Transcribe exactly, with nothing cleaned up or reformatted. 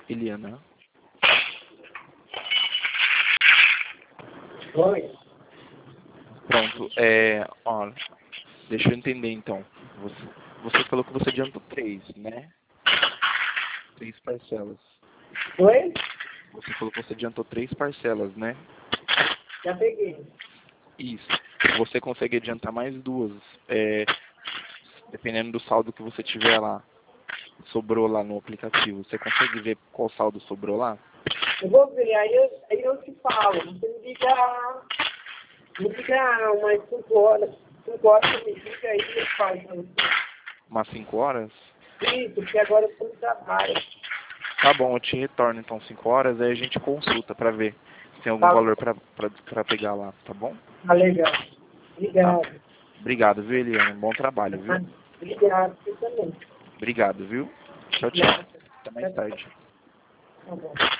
Eliana. Oi. Pronto, é, ó, deixa eu entender então. Você, você falou que você adiantou três, né? Três parcelas. Oi? Você falou que você adiantou três parcelas, né? Já peguei. Isso. Você consegue adiantar mais duas, é, dependendo do saldo que você tiver lá. Sobrou lá no aplicativo. Você consegue ver qual saldo sobrou lá? Eu vou ver, aí eu, aí eu te falo. Você me liga, me liga umas cinco horas. cinco horas você me liga aí e eu falo pra você. Umas cinco horas? Isso, porque agora eu tô no trabalho. Tá bom, eu te retorno então cinco horas, aí a gente consulta pra ver se tem algum Tá, valor pra, pra, pra pegar lá, tá bom? tá legal. Tá. Obrigado. Obrigado, viu, Eliana? Bom trabalho, viu? Obrigado, você também. Obrigado, viu? Tchau, tchau. Obrigado. Até mais tarde. Tá bom.